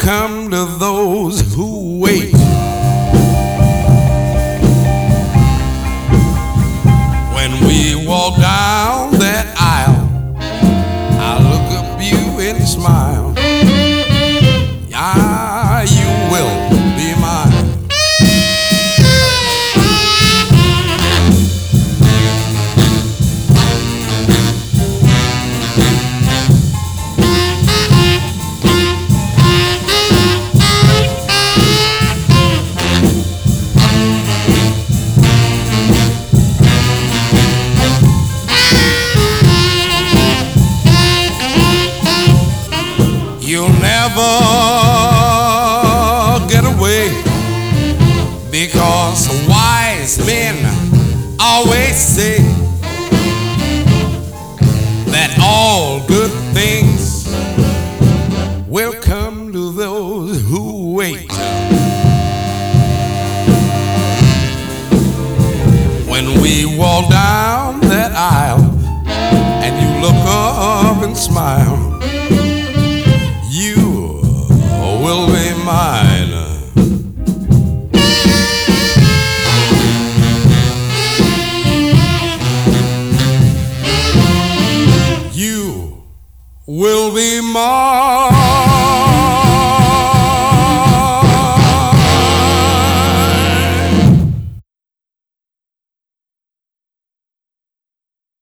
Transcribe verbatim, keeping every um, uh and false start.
come to those who wait. When we walk down that aisle, I look up you and smile. Ah, you will be mine. You'll never get away, because wise men always say that all good things will come to those who wait. When we walk down that aisle and you look up and smile, will be mine. You will be mine.